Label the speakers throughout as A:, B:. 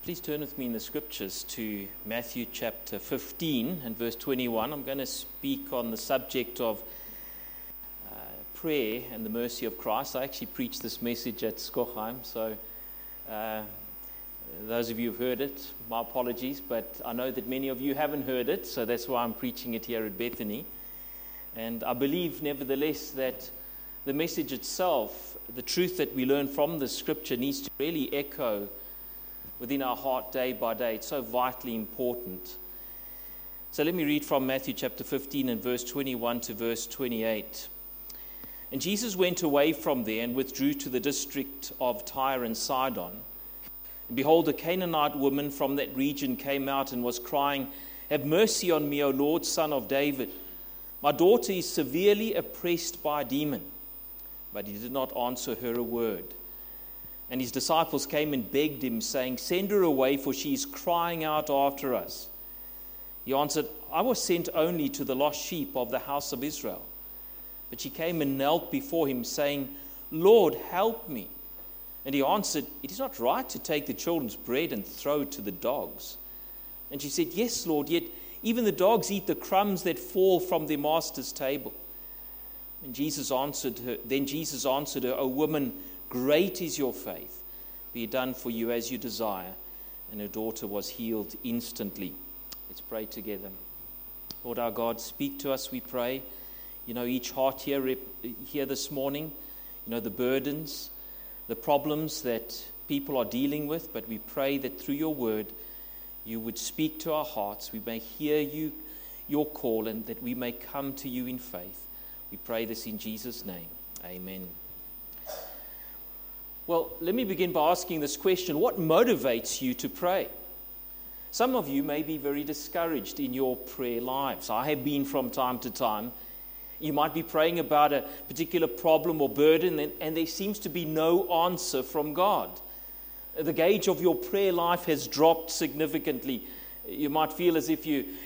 A: Please turn with me in the scriptures to Matthew chapter 15 and verse 21. I'm going to speak on the subject of prayer and the mercy of Christ. I actually preached this message at Skochheim, so those of you who've heard it, my apologies, but I know that many of you haven't heard it, so that's why I'm preaching it here at Bethany. And I believe, nevertheless, that the message itself, the truth that we learn from the scripture, needs to really echo within our heart day by day. It's so vitally important. So let me read from Matthew chapter 15 and verse 21 to verse 28. And Jesus went away from there and withdrew to the district of Tyre and Sidon. And behold, a Canaanite woman from that region came out and was crying, "Have mercy on me, O Lord, Son of David. My daughter is severely oppressed by a demon." But he did not answer her a word. And his disciples came and begged him, saying, "Send her away, for she is crying out after us." He answered, "I was sent only to the lost sheep of the house of Israel." But she came and knelt before him, saying, "Lord, help me." And he answered, "It is not right to take the children's bread and throw it to the dogs." And she said, "Yes, Lord, yet even the dogs eat the crumbs that fall from their master's table." And Jesus answered her, "O woman, great is your faith. Be it done for you as you desire." And her daughter was healed instantly. Let's pray together. Lord our God, speak to us, we pray. You know each heart here this morning. You know the burdens, the problems that people are dealing with. But we pray that through your word, you would speak to our hearts. We may hear your call, and that we may come to you in faith. We pray this in Jesus' name. Amen. Well, let me begin by asking this question: what motivates you to pray? Some of you may be very discouraged in your prayer lives. I have been from time to time. You might be praying about a particular problem or burden, and there seems to be no answer from God. The gauge of your prayer life has dropped significantly. You might feel as if you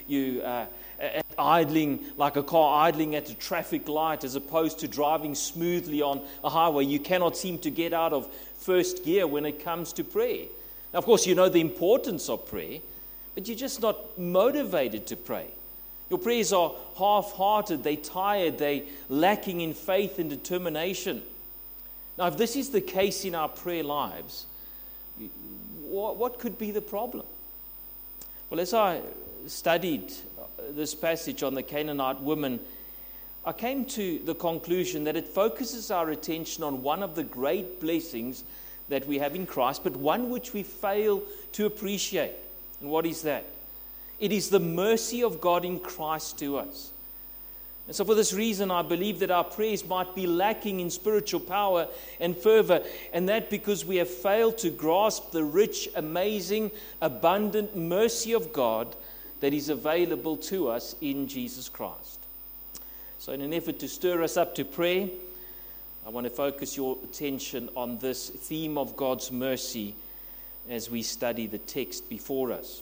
A: idling, like a car idling at a traffic light, as opposed to driving smoothly on a highway. You cannot seem to get out of first gear when it comes to prayer. Now, of course, you know the importance of prayer, but you're just not motivated to pray. Your prayers are half-hearted, they're tired, they're lacking in faith and determination. Now, if this is the case in our prayer lives, what could be the problem? Well, as I studied this passage on the Canaanite woman, I came to the conclusion that it focuses our attention on one of the great blessings that we have in Christ, but one which we fail to appreciate. And what is that? It is the mercy of God in Christ to us. And so for this reason, I believe that our prayers might be lacking in spiritual power and fervor, and that because we have failed to grasp the rich, amazing, abundant mercy of God that is available to us in Jesus Christ. So in an effort to stir us up to prayer, I want to focus your attention on this theme of God's mercy as we study the text before us.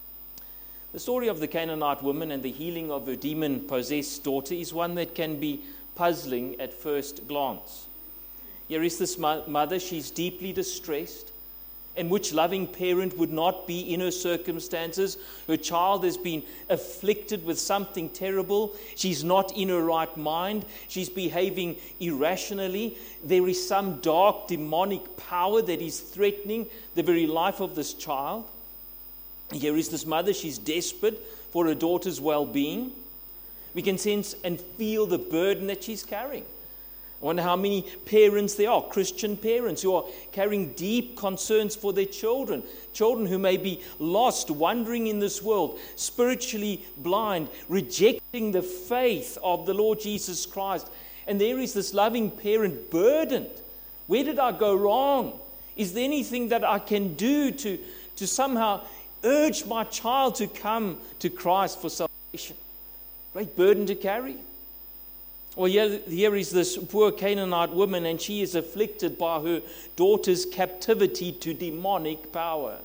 A: The story of the Canaanite woman and the healing of her demon-possessed daughter is one that can be puzzling at first glance. Here is this mother, she's deeply distressed. And which loving parent would not be in her circumstances? Her child has been afflicted with something terrible. She's not in her right mind. She's behaving irrationally. There is some dark demonic power that is threatening the very life of this child. Here is this mother. She's desperate for her daughter's well-being. We can sense and feel the burden that she's carrying. I wonder how many parents there are, Christian parents, who are carrying deep concerns for their children who may be lost, wandering in this world, spiritually blind, rejecting the faith of the Lord Jesus Christ. And there is this loving parent burdened. Where did I go wrong? Is there anything that I can do to somehow urge my child to come to Christ for salvation? Great burden to carry. Well, here is this poor Canaanite woman, and she is afflicted by her daughter's captivity to demonic power.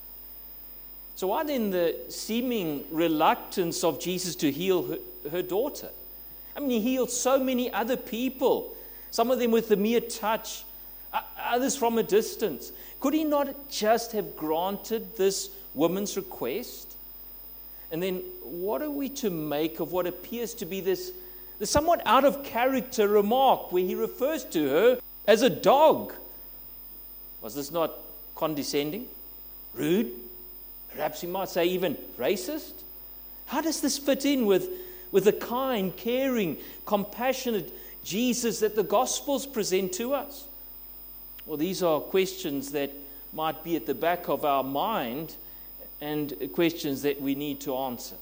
A: So why then the seeming reluctance of Jesus to heal her daughter? I mean, he healed so many other people, some of them with the mere touch. others from a distance. Could he not just have granted this woman's request? And then what are we to make of what appears to be this somewhat out of character remark where he refers to her as a dog? Was this not condescending, rude, perhaps we might say even racist? How does this fit in with the kind, caring, compassionate Jesus that the Gospels present to us? Well, these are questions that might be at the back of our mind and questions that we need to answer.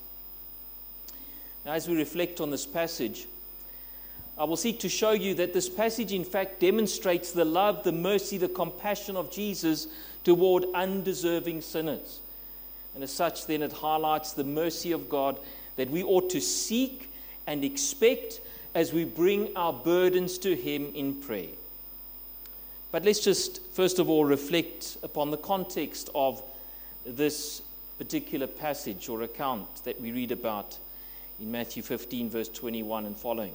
A: Now, as we reflect on this passage, I will seek to show you that this passage, in fact, demonstrates the love, the mercy, the compassion of Jesus toward undeserving sinners. And as such, then, it highlights the mercy of God that we ought to seek and expect as we bring our burdens to Him in prayer. But let's just, first of all, reflect upon the context of this particular passage or account that we read about in Matthew 15, verse 21 and following.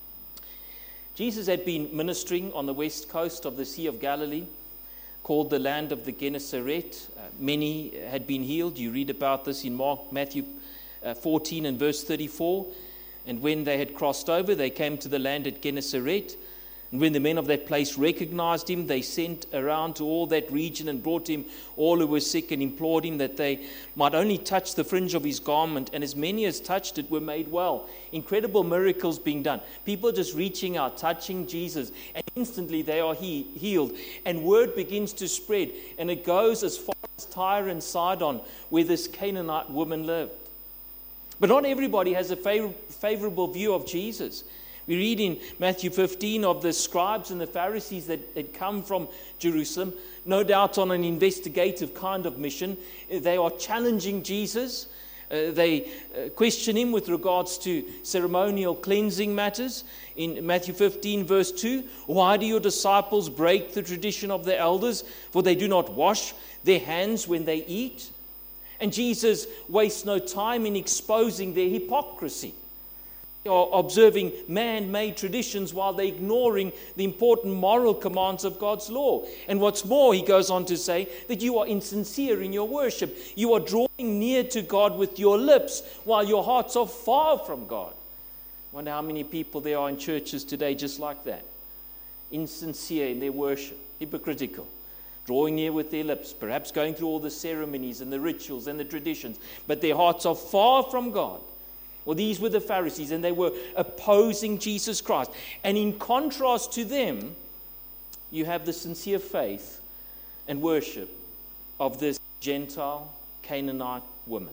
A: Jesus had been ministering on the west coast of the Sea of Galilee, called the land of the Gennesaret. Many had been healed. You read about this in Matthew 14 and verse 34. And when they had crossed over, they came to the land at Gennesaret. And when the men of that place recognized him, they sent around to all that region and brought him all who were sick and implored him that they might only touch the fringe of his garment. And as many as touched it were made well. Incredible miracles being done. People just reaching out, touching Jesus, and instantly they are healed. And word begins to spread, and it goes as far as Tyre and Sidon, where this Canaanite woman lived. But not everybody has a favorable view of Jesus. We read in Matthew 15 of the scribes and the Pharisees that had come from Jerusalem, no doubt on an investigative kind of mission. They are challenging Jesus. They question him with regards to ceremonial cleansing matters. In Matthew 15 verse 2, why do your disciples break the tradition of the elders? For they do not wash their hands when they eat. And Jesus wastes no time in exposing their hypocrisy. They are observing man-made traditions while they're ignoring the important moral commands of God's law. And what's more, he goes on to say that you are insincere in your worship. You are drawing near to God with your lips while your hearts are far from God. I wonder how many people there are in churches today just like that. Insincere in their worship, hypocritical, drawing near with their lips, perhaps going through all the ceremonies and the rituals and the traditions, but their hearts are far from God. Well, these were the Pharisees, and they were opposing Jesus Christ. And in contrast to them, you have the sincere faith and worship of this Gentile Canaanite woman.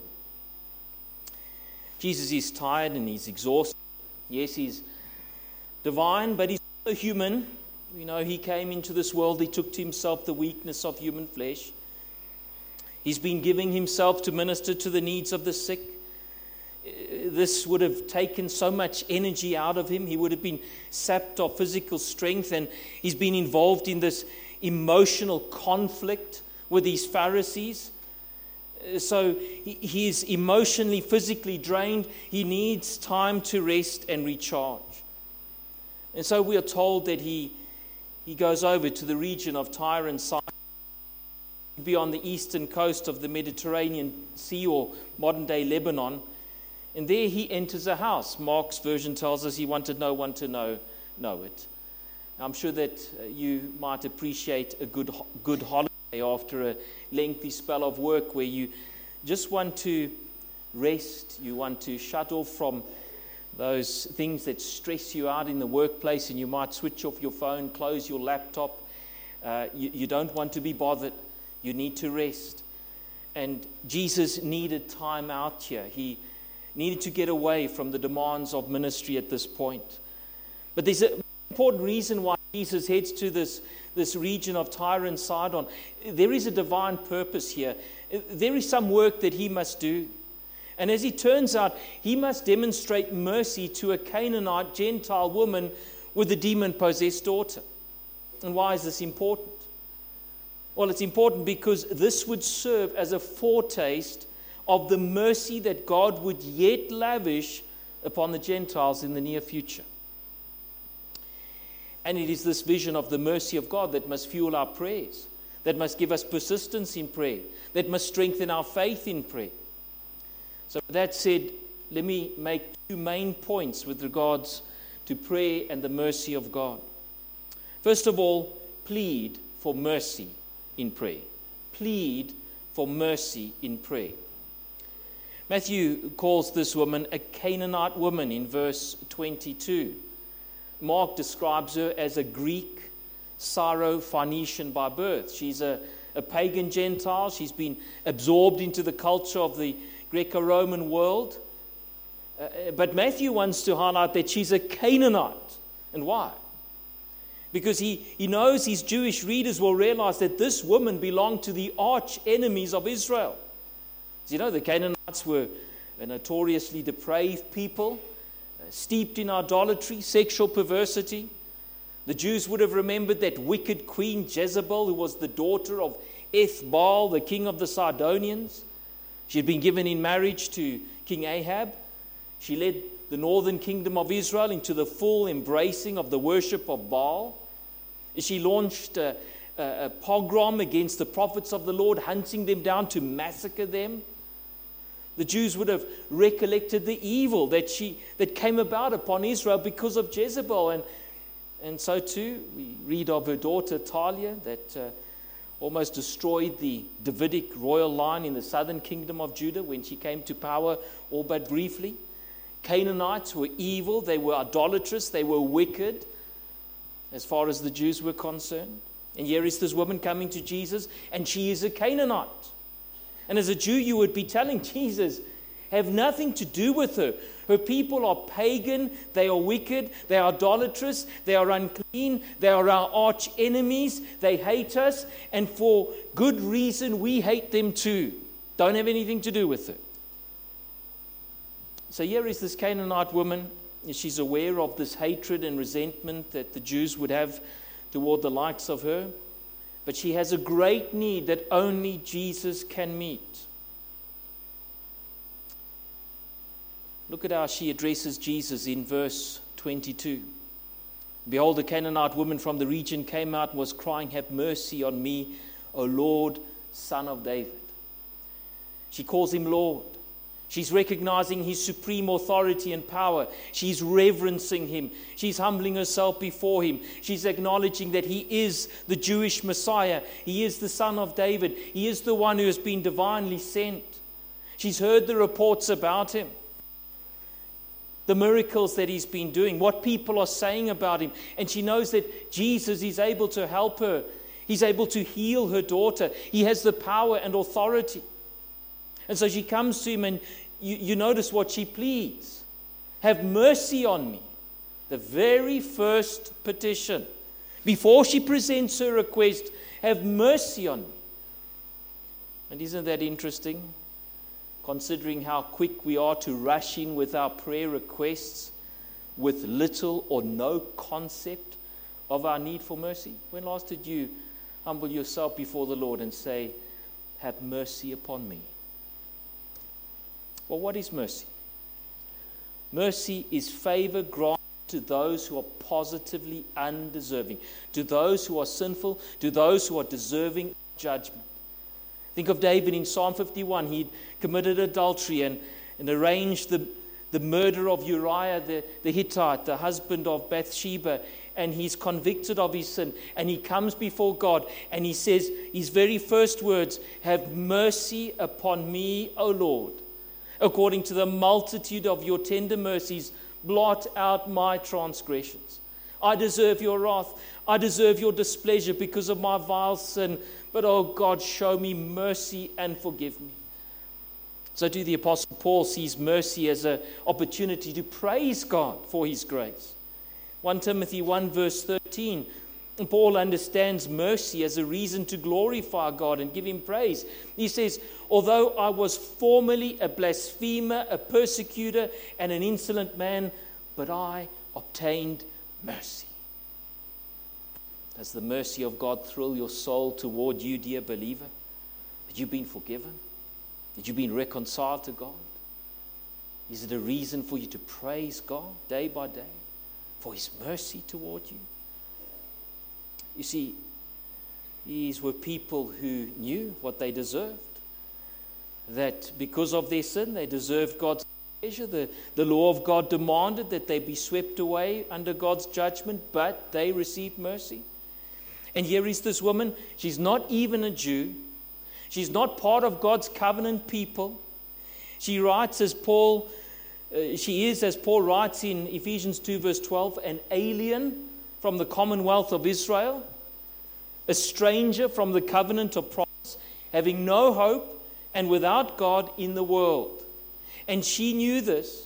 A: Jesus is tired and he's exhausted. Yes, he's divine, but he's also human. We know he came into this world, he took to himself the weakness of human flesh. He's been giving himself to minister to the needs of the sick. This would have taken so much energy out of him. He would have been sapped of physical strength, and he's been involved in this emotional conflict with these Pharisees. So he is emotionally, physically drained. He needs time to rest and recharge. And so we are told that he goes over to the region of Tyre and Sidon, be on the eastern coast of the Mediterranean Sea or modern-day Lebanon. And there he enters a house. Mark's version tells us he wanted no one to know it. I'm sure that you might appreciate a good holiday after a lengthy spell of work where you just want to rest, you want to shut off from those things that stress you out in the workplace, and you might switch off your phone, close your laptop. You don't want to be bothered. You need to rest. And Jesus needed time out here. He needed to get away from the demands of ministry at this point. But there's an important reason why Jesus heads to this region of Tyre and Sidon. There is a divine purpose here. There is some work that he must do. And as it turns out, he must demonstrate mercy to a Canaanite Gentile woman with a demon-possessed daughter. And why is this important? Well, it's important because this would serve as a foretaste of the mercy that God would yet lavish upon the Gentiles in the near future. And it is this vision of the mercy of God that must fuel our prayers, that must give us persistence in prayer, that must strengthen our faith in prayer. So with that said, let me make two main points with regards to prayer and the mercy of God. First of all, plead for mercy in prayer. Plead for mercy in prayer. Matthew calls this woman a Canaanite woman in verse 22. Mark describes her as a Greek Syro-Phoenician by birth. She's a pagan Gentile. She's been absorbed into the culture of the Greco-Roman world. But Matthew wants to highlight that she's a Canaanite. And why? Because he knows his Jewish readers will realize that this woman belonged to the arch enemies of Israel. As you know, the Canaanites were a notoriously depraved people, steeped in idolatry, sexual perversity. The Jews would have remembered that wicked queen Jezebel, who was the daughter of Ethbaal, the king of the Sidonians. She had been given in marriage to King Ahab. She led the northern kingdom of Israel into the full embracing of the worship of Baal. She launched a pogrom against the prophets of the Lord, hunting them down to massacre them. The Jews would have recollected the evil that came about upon Israel because of Jezebel. And so too, we read of her daughter Talia that almost destroyed the Davidic royal line in the southern kingdom of Judah when she came to power, all but briefly. Canaanites were evil, they were idolatrous, they were wicked as far as the Jews were concerned. And here is this woman coming to Jesus, and she is a Canaanite. And as a Jew, you would be telling Jesus, have nothing to do with her. Her people are pagan, they are wicked, they are idolatrous, they are unclean, they are our arch enemies, they hate us, and for good reason we hate them too. Don't have anything to do with her. So here is this Canaanite woman. She's aware of this hatred and resentment that the Jews would have toward the likes of her. But she has a great need that only Jesus can meet. Look at how she addresses Jesus in verse 22. Behold, a Canaanite woman from the region came out and was crying, have mercy on me, O Lord, Son of David. She calls him Lord. She's recognizing his supreme authority and power. She's reverencing him. She's humbling herself before him. She's acknowledging that he is the Jewish Messiah. He is the Son of David. He is the one who has been divinely sent. She's heard the reports about him, the miracles that he's been doing, what people are saying about him. And she knows that Jesus is able to help her. He's able to heal her daughter. He has the power and authority. And so she comes to him, and you notice what she pleads. Have mercy on me. The very first petition. Before she presents her request, have mercy on me. And isn't that interesting? Considering how quick we are to rush in with our prayer requests with little or no concept of our need for mercy. When last did you humble yourself before the Lord and say, have mercy upon me? Well, what is mercy? Mercy is favor granted to those who are positively undeserving, to those who are sinful, to those who are deserving of judgment. Think of David in Psalm 51. He'd committed adultery and arranged the murder of Uriah the Hittite, the husband of Bathsheba, and he's convicted of his sin. And he comes before God and he says, his very first words, have mercy upon me, O Lord. According to the multitude of your tender mercies, blot out my transgressions. I deserve your wrath. I deserve your displeasure because of my vile sin. But, oh God, show me mercy and forgive me. So too the Apostle Paul sees mercy as an opportunity to praise God for his grace. 1 Timothy 1 verse 13, Paul understands mercy as a reason to glorify God and give him praise. He says, although I was formerly a blasphemer, a persecutor, and an insolent man, but I obtained mercy. Does the mercy of God thrill your soul toward you, dear believer? That you've been forgiven? That you've been reconciled to God? Is it a reason for you to praise God day by day for his mercy toward you? You see, these were people who knew what they deserved. That because of their sin, they deserved God's pleasure. The law of God demanded that they be swept away under God's judgment, but they received mercy. And here is this woman. She's not even a Jew. She's not part of God's covenant people. She writes as Paul writes in Ephesians 2 verse 12, an alien from the commonwealth of Israel, a stranger from the covenant of promise, having no hope and without God in the world. And she knew this.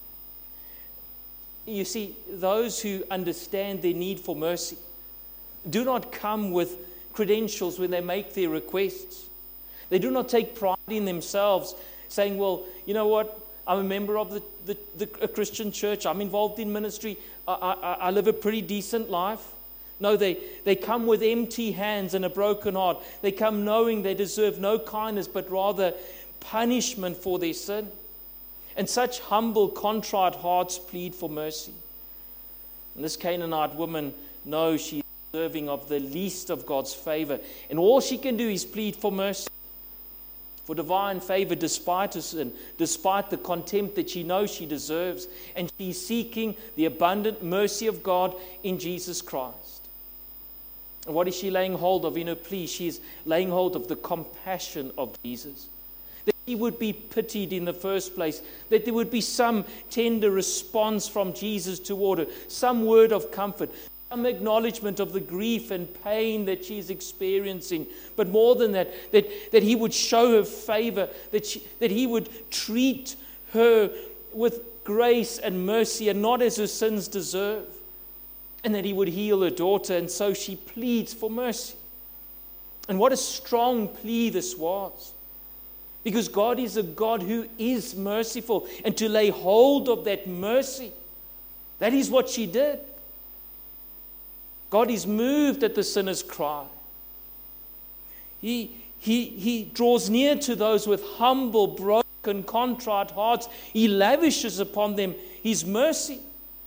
A: You see, those who understand their need for mercy do not come with credentials when they make their requests. They do not take pride in themselves, saying, well, you know what, I'm a member of a Christian church, I'm involved in ministry, I live a pretty decent life. No, they come with empty hands and a broken heart. They come knowing they deserve no kindness, but rather punishment for their sin. And such humble, contrite hearts plead for mercy. And this Canaanite woman knows she's deserving of the least of God's favor. And all she can do is plead for mercy, for divine favor despite her sin, despite the contempt that she knows she deserves. And she's seeking the abundant mercy of God in Jesus Christ. And what is she laying hold of in her plea? She's laying hold of the compassion of Jesus. That he would be pitied in the first place, that there would be some tender response from Jesus toward her, some word of comfort, some acknowledgement of the grief and pain that she's experiencing. But more than that, that he would show her favor, that he would treat her with grace and mercy and not as her sins deserve, and that he would heal her daughter. And so she pleads for mercy. And what a strong plea this was. Because God is a God who is merciful. And to lay hold of that mercy, that is what she did. God is moved at the sinner's cry. He draws near to those with humble, broken, contrite hearts. He lavishes upon them his mercy.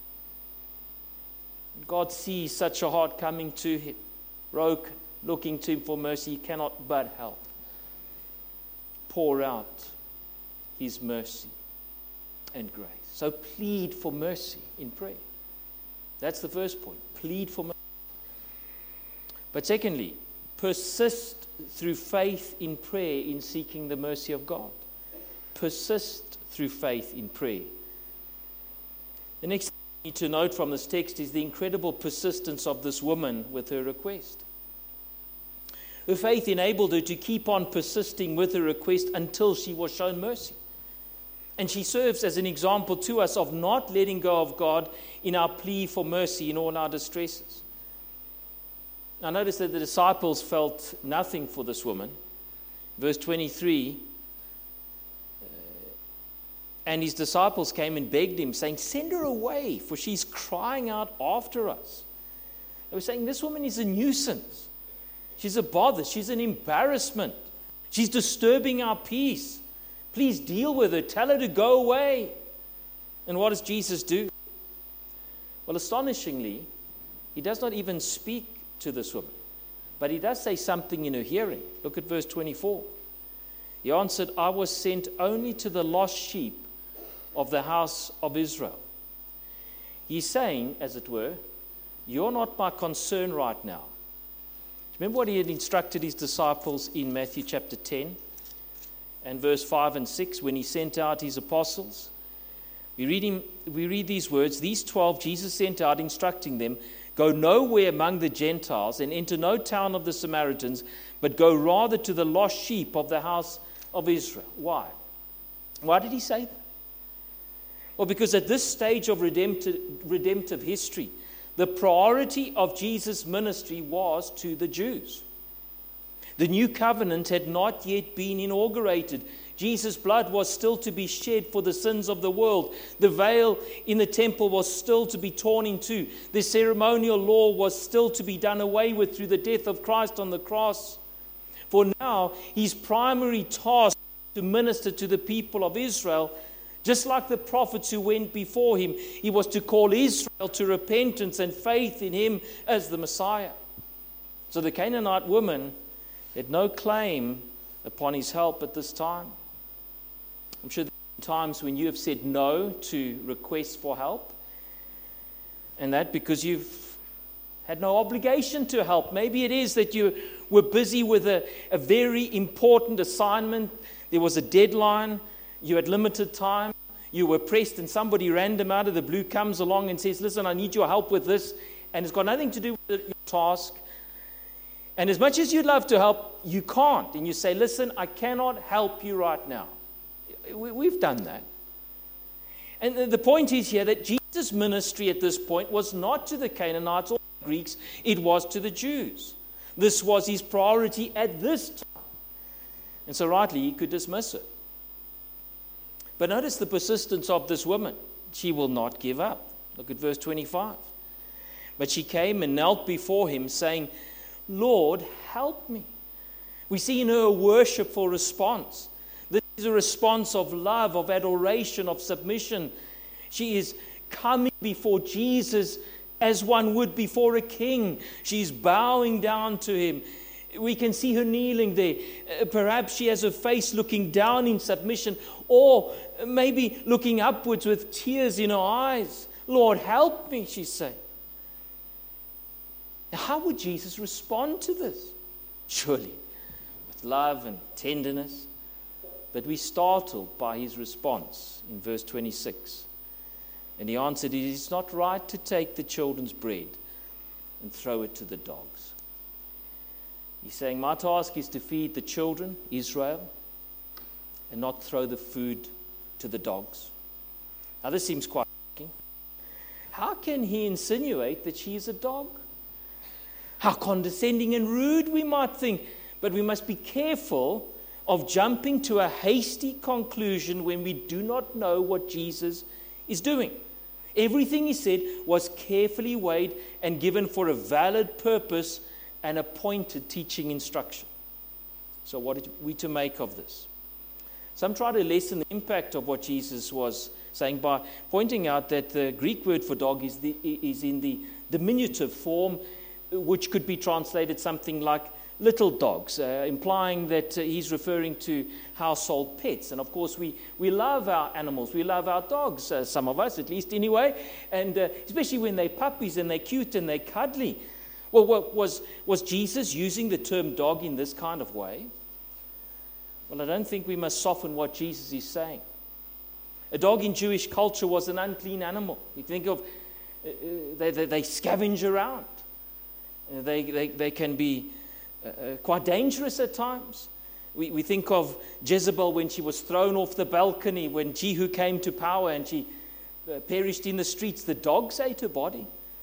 A: God sees such a heart coming to him, broken, looking to him for mercy. He cannot but help pour out his mercy and grace. So plead for mercy in prayer. That's the first point. Plead for mercy. But secondly, persist through faith in prayer in seeking the mercy of God. Persist through faith in prayer. The next thing we need to note from this text is the incredible persistence of this woman with her request. Her faith enabled her to keep on persisting with her request until she was shown mercy. And she serves as an example to us of not letting go of God in our plea for mercy in all our distresses. Now notice that the disciples felt nothing for this woman. Verse 23, and his disciples came and begged him, saying, send her away, for she's crying out after us. They were saying, this woman is a nuisance. She's a bother. She's an embarrassment. She's disturbing our peace. Please deal with her. Tell her to go away. And what does Jesus do? Well, astonishingly, he does not even speak to this woman, but he does say something in her hearing. Look at verse 24. He answered, I was sent only to the lost sheep of the house of Israel. He's saying, as it were, you're not my concern right now. Remember what he had instructed his disciples in Matthew chapter 10 and verse 5 and 6 when he sent out his apostles? We read these words, these 12 Jesus sent out, instructing them, go nowhere among the Gentiles and enter no town of the Samaritans, but go rather to the lost sheep of the house of Israel. Why? Why did he say that? Well, because at this stage of redemptive history, the priority of Jesus' ministry was to the Jews. The new covenant had not yet been inaugurated. Jesus' blood was still to be shed for the sins of the world. The veil in the temple was still to be torn in two. The ceremonial law was still to be done away with through the death of Christ on the cross. For now, his primary task to minister to the people of Israel, just like the prophets who went before him, he was to call Israel to repentance and faith in him as the Messiah. So the Canaanite woman had no claim upon his help at this time. I'm sure there have been times when you have said no to requests for help, and that because you've had no obligation to help. Maybe it is that you were busy with a very important assignment. There was a deadline. You had limited time. You were pressed, and somebody random out of the blue comes along and says, listen, I need your help with this, and it's got nothing to do with your task. And as much as you'd love to help, you can't. And you say, listen, I cannot help you right now. We've done that. And the point is here that Jesus' ministry at this point was not to the Canaanites or the Greeks, it was to the Jews. This was his priority at this time. And so rightly, he could dismiss it. But notice the persistence of this woman. She will not give up. Look at verse 25. But she came and knelt before him, saying, Lord, help me. We see in her a worshipful response. This is a response of love, of adoration, of submission. She is coming before Jesus as one would before a king. She's bowing down to him. We can see her kneeling there. Perhaps she has her face looking down in submission, or maybe looking upwards with tears in her eyes. Lord, help me, she's saying. Now, how would Jesus respond to this? Surely, with love and tenderness. But we're startled by his response in verse 26. And he answered, it is not right to take the children's bread and throw it to the dogs. He's saying, my task is to feed the children, Israel, and not throw the food to the dogs. Now, this seems quite shocking. How can he insinuate that she is a dog? How condescending and rude, we might think. But we must be careful of jumping to a hasty conclusion when we do not know what Jesus is doing. Everything he said was carefully weighed and given for a valid purpose and appointed teaching instruction. So what are we to make of this? Some try to lessen the impact of what Jesus was saying by pointing out that the Greek word for dog is in the diminutive form, which could be translated something like little dogs, implying that he's referring to household pets. And of course, we love our animals. We love our dogs, some of us at least anyway, and especially when they're puppies and they're cute and they're cuddly. Well, was Jesus using the term dog in this kind of way? Well, I don't think we must soften what Jesus is saying. A dog in Jewish culture was an unclean animal. We think of, they scavenge around. They can be quite dangerous at times. We think of Jezebel when she was thrown off the balcony, when Jehu came to power and she perished in the streets. The dogs ate her body.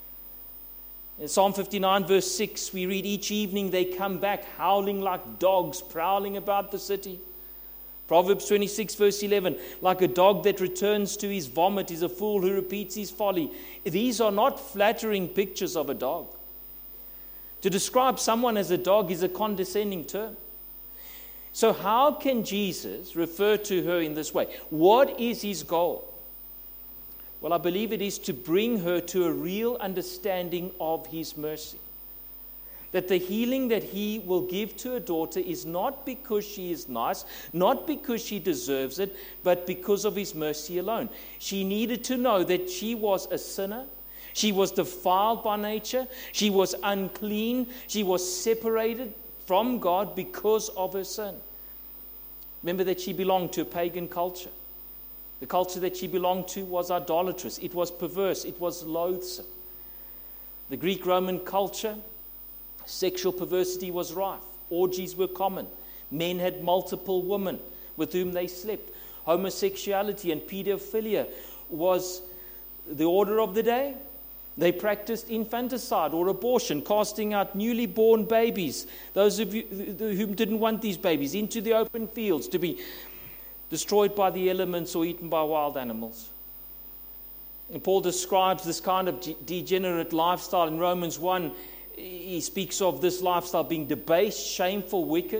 A: In Psalm 59 verse 6, we read, each evening they come back howling like dogs, prowling about the city. Proverbs 26 verse 11, like a dog that returns to his vomit is a fool who repeats his folly. These are not flattering pictures of a dog. To describe someone as a dog is a condescending term. So how can Jesus refer to her in this way? What is his goal? Well, I believe it is to bring her to a real understanding of his mercy. That the healing that he will give to a daughter is not because she is nice, not because she deserves it, but because of his mercy alone. She needed to know that she was a sinner. She was defiled by nature. She was unclean. She was separated from God because of her sin. Remember that she belonged to a pagan culture. The culture that she belonged to was idolatrous. It was perverse. It was loathsome. The Greek-Roman culture, sexual perversity was rife. Orgies were common. Men had multiple women with whom they slept. Homosexuality and pedophilia was the order of the day. They practiced infanticide or abortion, casting out newly born babies, those of you who didn't want these babies, into the open fields to be destroyed by the elements or eaten by wild animals. And Paul describes this kind of degenerate lifestyle in Romans 1. He speaks of this lifestyle being debased, shameful, wicked.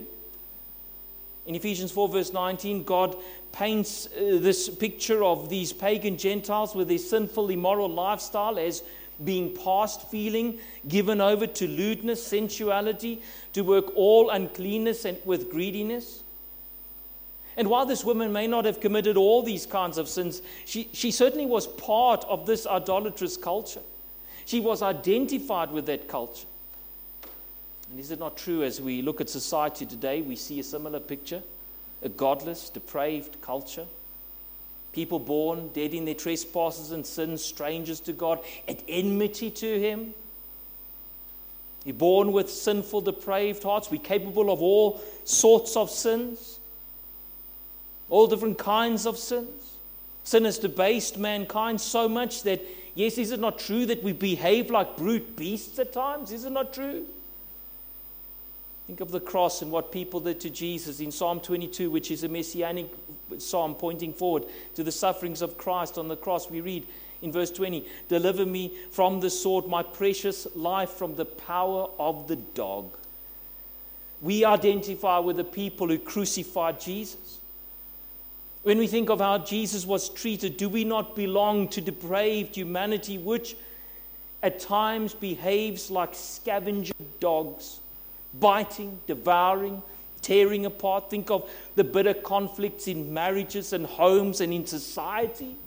A: In Ephesians 4 verse 19, God paints this picture of these pagan Gentiles with their sinful, immoral lifestyle as being past feeling, given over to lewdness, sensuality, to work all uncleanness and with greediness. And while this woman may not have committed all these kinds of sins, she certainly was part of this idolatrous culture. She was identified with that culture. And is it not true, as we look at society today, we see a similar picture? A godless, depraved culture. People born dead in their trespasses and sins, strangers to God, at enmity to Him. We're born with sinful, depraved hearts. We're capable of all sorts of sins, all different kinds of sins. Sin has debased mankind so much that, yes, is it not true that we behave like brute beasts at times? Is it not true? Think of the cross and what people did to Jesus in Psalm 22, which is a messianic psalm pointing forward to the sufferings of Christ on the cross. We read in verse 20, "Deliver me from the sword, my precious life from the power of the dog." We identify with the people who crucified Jesus. When we think of how Jesus was treated, do we not belong to depraved humanity, which at times behaves like scavenger dogs, biting, devouring, tearing apart? Think of the bitter conflicts in marriages and homes and in society.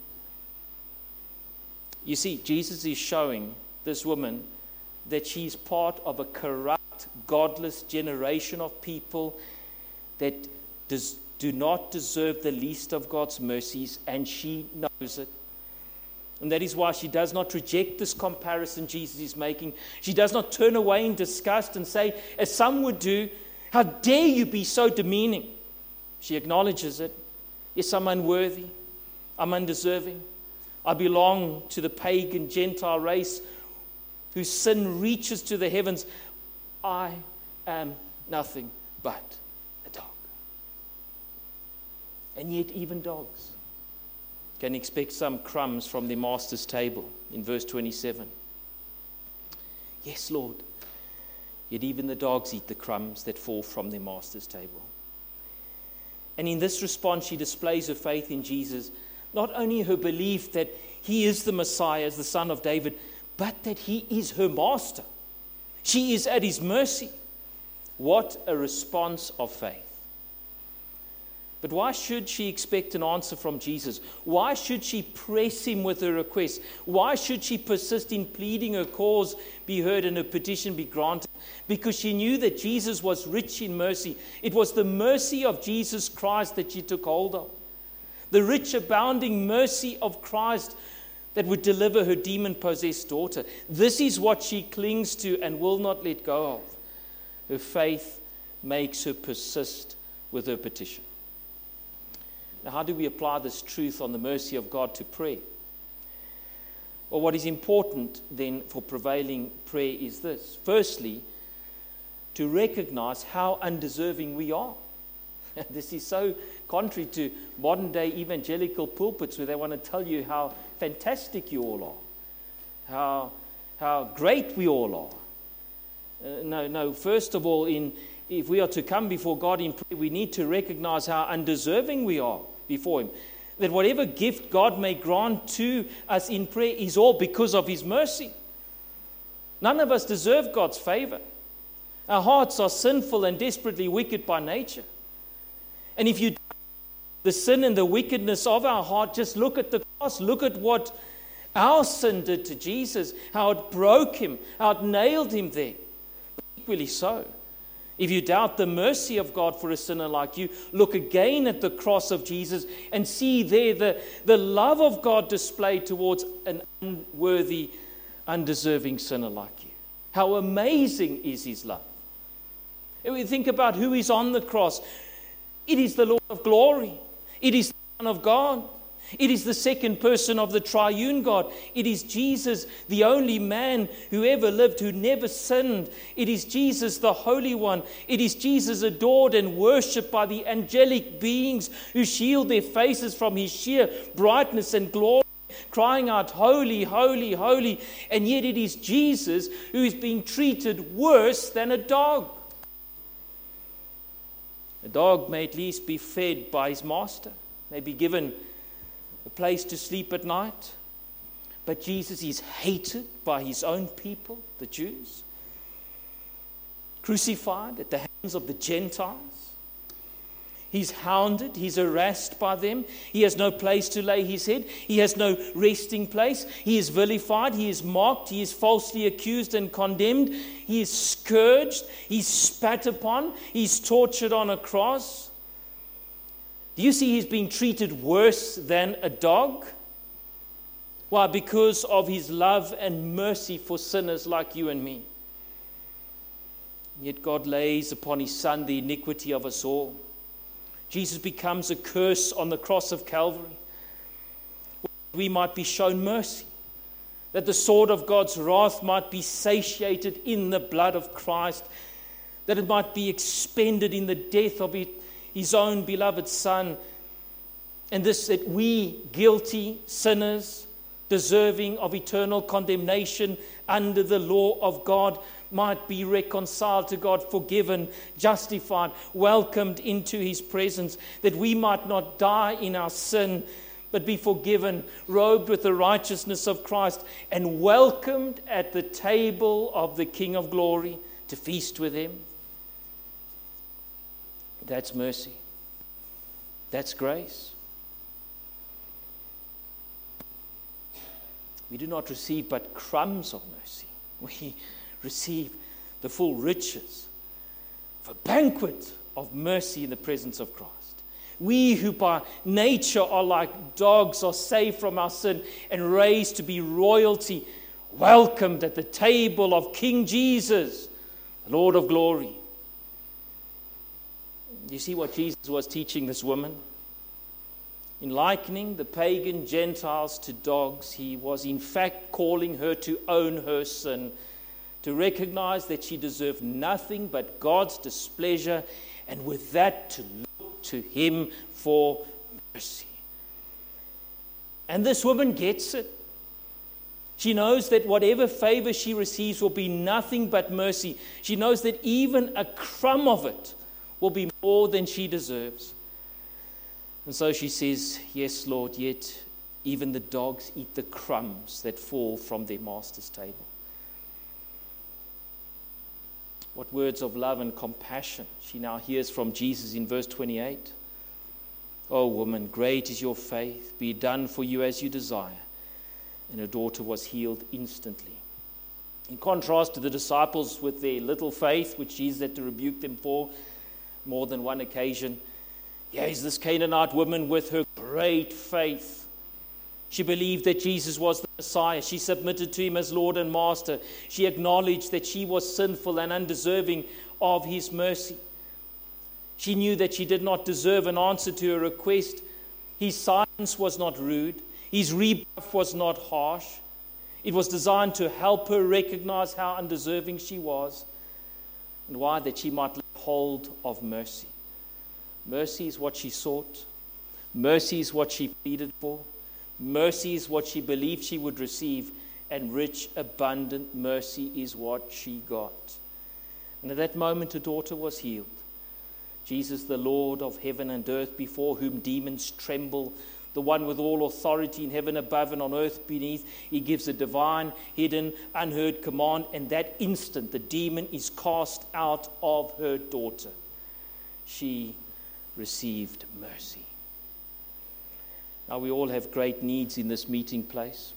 A: You see, Jesus is showing this woman that she's part of a corrupt, godless generation of people that do not deserve the least of God's mercies, and she knows it. And that is why she does not reject this comparison Jesus is making. She does not turn away in disgust and say, as some would do, "How dare you be so demeaning?" She acknowledges it. Yes, I'm unworthy. I'm undeserving. I belong to the pagan Gentile race whose sin reaches to the heavens. I am nothing but a dog. And yet even dogs can expect some crumbs from their master's table. In verse 27. Yes, Lord. Yet even the dogs eat the crumbs that fall from their master's table. And in this response, she displays her faith in Jesus. Not only her belief that He is the Messiah, as the Son of David, but that He is her master. She is at His mercy. What a response of faith. But why should she expect an answer from Jesus? Why should she press Him with her request? Why should she persist in pleading her cause be heard and her petition be granted? Because she knew that Jesus was rich in mercy. It was the mercy of Jesus Christ that she took hold of. The rich, abounding mercy of Christ that would deliver her demon-possessed daughter. This is what she clings to and will not let go of. Her faith makes her persist with her petition. Now, how do we apply this truth on the mercy of God to prayer? Well, what is important then for prevailing prayer is this. Firstly, to recognize how undeserving we are. This is so contrary to modern day evangelical pulpits where they want to tell you how fantastic you all are, how great we all are. No, first of all, if we are to come before God in prayer, we need to recognize how undeserving we are before Him. That whatever gift God may grant to us in prayer is all because of His mercy. None of us deserve God's favor. Our hearts are sinful and desperately wicked by nature. And if you the sin and the wickedness of our heart, just look at the cross. Look at what our sin did to Jesus, how it broke Him, how it nailed Him there. Equally so. If you doubt the mercy of God for a sinner like you, look again at the cross of Jesus and see there the love of God displayed towards an unworthy, undeserving sinner like you. How amazing is His love. And we think about who is on the cross. It is the Lord of glory. It is the Son of God. It is the second person of the triune God. It is Jesus, the only man who ever lived, who never sinned. It is Jesus, the Holy One. It is Jesus, adored and worshipped by the angelic beings who shield their faces from His sheer brightness and glory, crying out, "Holy, holy, holy." And yet it is Jesus who is being treated worse than a dog. A dog may at least be fed by his master, may be given a place to sleep at night. But Jesus is hated by his own people, the Jews. Crucified at the hands of the Gentiles. He's hounded, he's harassed by them. He has no place to lay his head. He has no resting place. He is vilified, he is mocked, he is falsely accused and condemned. He is scourged, he's spat upon, he's tortured on a cross. Do you see he's being treated worse than a dog? Why? Because of his love and mercy for sinners like you and me. Yet God lays upon his Son the iniquity of us all. Jesus becomes a curse on the cross of Calvary. We might be shown mercy. That the sword of God's wrath might be satiated in the blood of Christ. That it might be expended in the death of his own beloved Son. And this, that we, guilty sinners, deserving of eternal condemnation under the law of God, might be reconciled to God, forgiven, justified, welcomed into his presence, that we might not die in our sin, but be forgiven, robed with the righteousness of Christ, and welcomed at the table of the King of glory to feast with him. That's mercy. That's grace. We do not receive but crumbs of mercy. We receive the full riches of a banquet of mercy in the presence of Christ. We who by nature are like dogs are saved from our sin and raised to be royalty, welcomed at the table of King Jesus, the Lord of glory. You see what Jesus was teaching this woman? In likening the pagan Gentiles to dogs, he was in fact calling her to own her sin, to recognize that she deserved nothing but God's displeasure, and with that to look to him for mercy. And this woman gets it. She knows that whatever favor she receives will be nothing but mercy. She knows that even a crumb of it will be more than she deserves. And so she says, yes, Lord, yet even the dogs eat the crumbs that fall from their master's table. What words of love and compassion she now hears from Jesus in verse 28. Oh, woman, great is your faith. Be it done for you as you desire. And her daughter was healed instantly. In contrast to the disciples with their little faith, which Jesus had to rebuke them for more than one occasion, here is this Canaanite woman with her great faith. She believed that Jesus was the Messiah. She submitted to him as Lord and Master. She acknowledged that she was sinful and undeserving of his mercy. She knew that she did not deserve an answer to her request. His silence was not rude. His rebuff was not harsh. It was designed to help her recognize how undeserving she was, and why, that she might lay hold of mercy. Mercy is what she sought. Mercy is what she pleaded for. Mercy is what she believed she would receive. And rich, abundant mercy is what she got. And at that moment, her daughter was healed. Jesus, the Lord of heaven and earth, before whom demons tremble, the one with all authority in heaven above and on earth beneath, he gives a divine, hidden, unheard command, and that instant the demon is cast out of her daughter. She received mercy. Now, we all have great needs in this meeting place.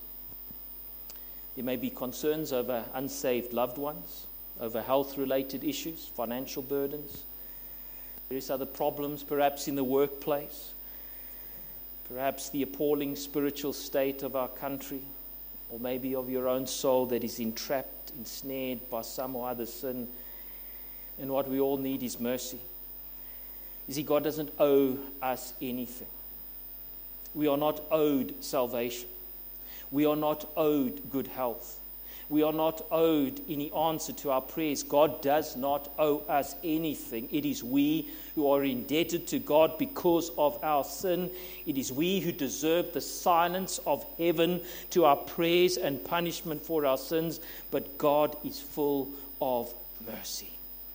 A: There may be concerns over unsaved loved ones, over health-related issues, financial burdens. Various other problems, perhaps in the workplace, perhaps the appalling spiritual state of our country, or maybe of your own soul that is entrapped, ensnared by some or other sin. And what we all need is mercy. You see, God doesn't owe us anything. We are not owed salvation. We are not owed good health. We are not owed any answer to our prayers. God does not owe us anything. It is we who are indebted to God because of our sin. It is we who deserve the silence of heaven to our prayers and punishment for our sins. But God is full of mercy.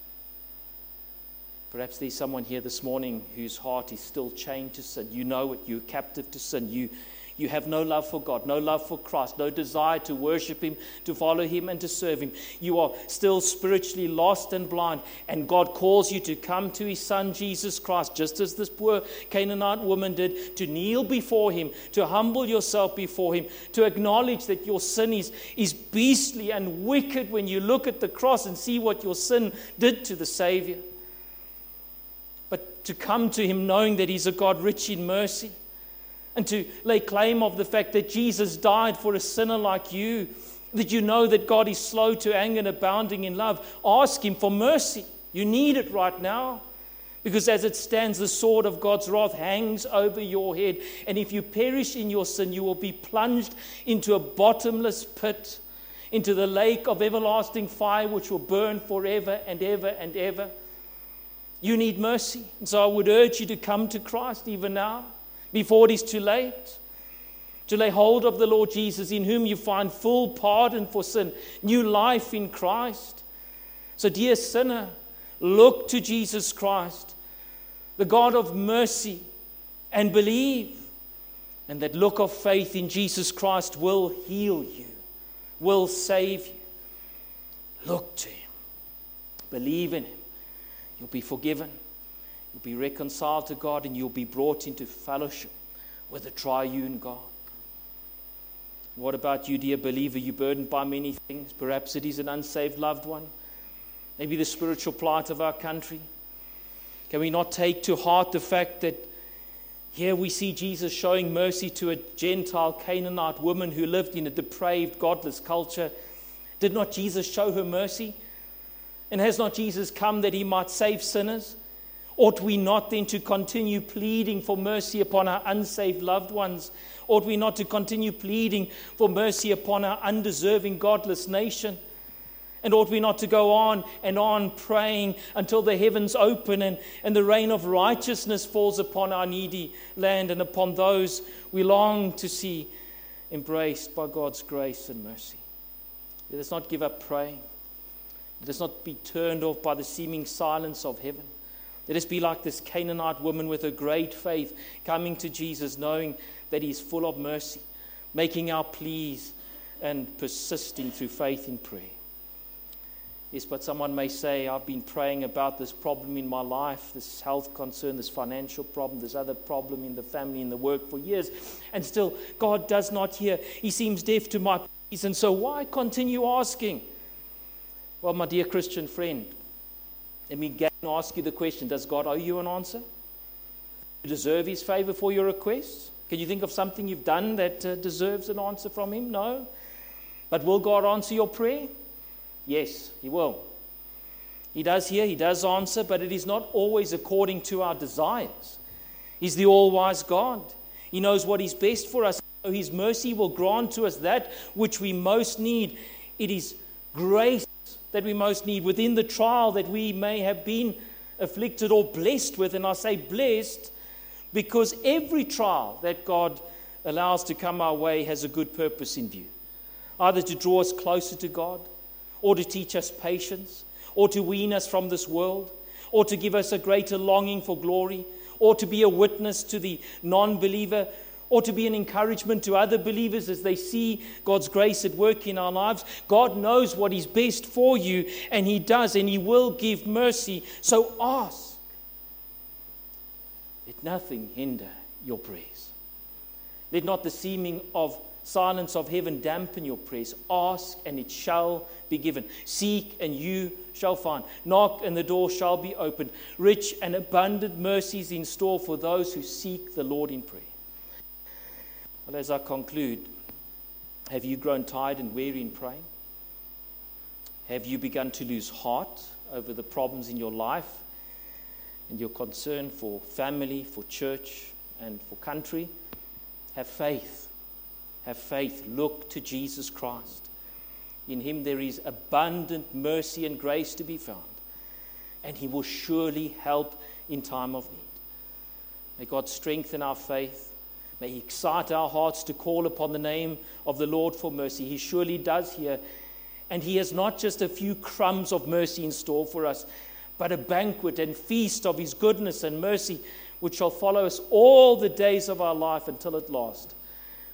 A: Perhaps there's someone here this morning whose heart is still chained to sin. You know it. You're captive to sin. you have no love for God, no love for Christ, no desire to worship Him, to follow Him, and to serve Him. You are still spiritually lost and blind, and God calls you to come to His Son, Jesus Christ, just as this poor Canaanite woman did, to kneel before Him, to humble yourself before Him, to acknowledge that your sin is beastly and wicked when you look at the cross and see what your sin did to the Savior. But to come to Him knowing that He's a God rich in mercy, and to lay claim of the fact that Jesus died for a sinner like you, that you know that God is slow to anger and abounding in love. Ask Him for mercy. You need it right now. Because as it stands, the sword of God's wrath hangs over your head. And if you perish in your sin, you will be plunged into a bottomless pit, into the lake of everlasting fire, which will burn forever and ever and ever. You need mercy. And so I would urge you to come to Christ even now, before it is too late, to lay hold of the Lord Jesus, in whom you find full pardon for sin, new life in Christ. So, dear sinner, look to Jesus Christ, the God of mercy, and believe. And that look of faith in Jesus Christ will heal you, will save you. Look to Him. Believe in Him. You'll be forgiven. You'll be reconciled to God, and you'll be brought into fellowship with the triune God. What about you, dear believer? You're burdened by many things. Perhaps it is an unsaved loved one. Maybe the spiritual plight of our country. Can we not take to heart the fact that here we see Jesus showing mercy to a Gentile Canaanite woman who lived in a depraved, godless culture? Did not Jesus show her mercy? And has not Jesus come that He might save sinners? Ought we not then to continue pleading for mercy upon our unsaved loved ones? Ought we not to continue pleading for mercy upon our undeserving, godless nation? And ought we not to go on and on praying until the heavens open and the rain of righteousness falls upon our needy land and upon those we long to see embraced by God's grace and mercy? Let us not give up praying. Let us not be turned off by the seeming silence of heaven. Let us be like this Canaanite woman with her great faith, coming to Jesus, knowing that He is full of mercy, making our pleas and persisting through faith in prayer. Yes, but someone may say, I've been praying about this problem in my life, this health concern, this financial problem, this other problem in the family, in the work for years, and still God does not hear. He seems deaf to my pleas, and so why continue asking? Well, my dear Christian friend, let me again ask you the question, does God owe you an answer? Do you deserve His favor for your requests? Can you think of something you've done that deserves an answer from Him? No. But will God answer your prayer? Yes, He will. He does hear, He does answer, but it is not always according to our desires. He's the all-wise God. He knows what is best for us. So His mercy will grant to us that which we most need. It is grace that we most need within the trial that we may have been afflicted or blessed with. And I say blessed because every trial that God allows to come our way has a good purpose in view. Either to draw us closer to God, or to teach us patience, or to wean us from this world, or to give us a greater longing for glory, or to be a witness to the non-believer, or to be an encouragement to other believers as they see God's grace at work in our lives. God knows what is best for you, and He does, and He will give mercy. So ask. Let nothing hinder your prayers. Let not the seeming of silence of heaven dampen your prayers. Ask, and it shall be given. Seek, and you shall find. Knock, and the door shall be opened. Rich and abundant mercies in store for those who seek the Lord in prayer. Well, as I conclude, have you grown tired and weary in praying? Have you begun to lose heart over the problems in your life and your concern for family, for church, and for country? Have faith. Have faith. Look to Jesus Christ. In Him there is abundant mercy and grace to be found, and He will surely help in time of need. May God strengthen our faith. May He excite our hearts to call upon the name of the Lord for mercy. He surely does hear, and He has not just a few crumbs of mercy in store for us, but a banquet and feast of His goodness and mercy, which shall follow us all the days of our life until at last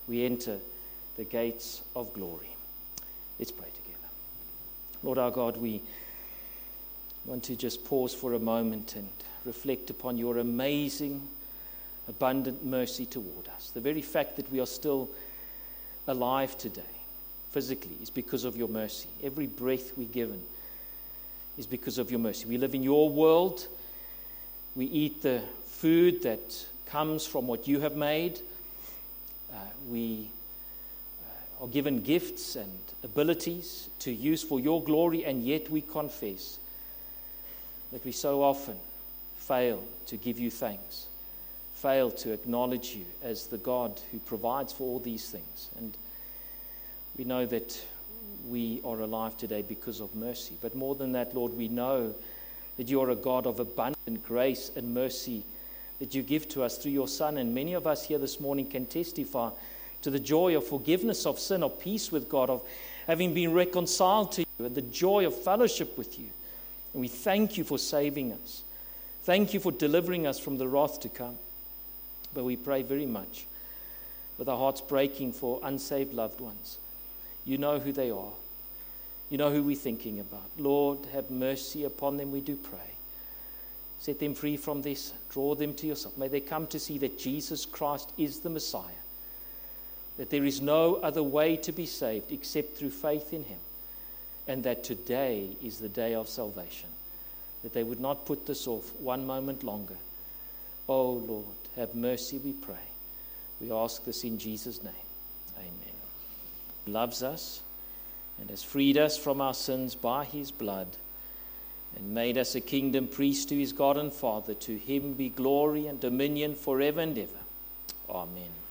A: we enter the gates of glory. Let's pray together. Lord our God, we want to just pause for a moment and reflect upon your amazing, abundant mercy toward us. The very fact that we are still alive today, physically, is because of your mercy. Every breath we're given is because of your mercy. We live in your world. We eat the food that comes from what you have made. We are given gifts and abilities to use for your glory, and yet we confess that we so often fail to give you thanks, fail to acknowledge you as the God who provides for all these things. And we know that we are alive today because of mercy. But more than that, Lord, we know that you are a God of abundant grace and mercy that you give to us through your Son. And many of us here this morning can testify to the joy of forgiveness of sin, of peace with God, of having been reconciled to you, and the joy of fellowship with you. And we thank you for saving us. Thank you for delivering us from the wrath to come. But we pray very much, with our hearts breaking for unsaved loved ones. You know who they are. You know who we're thinking about. Lord, have mercy upon them, we do pray. Set them free from this. Draw them to yourself. May they come to see that Jesus Christ is the Messiah, that there is no other way to be saved except through faith in him, and that today is the day of salvation, that they would not put this off one moment longer. Oh Lord, have mercy, we pray. We ask this in Jesus' name. Amen. He loves us and has freed us from our sins by his blood and made us a kingdom priest to his God and Father. To him be glory and dominion forever and ever. Amen.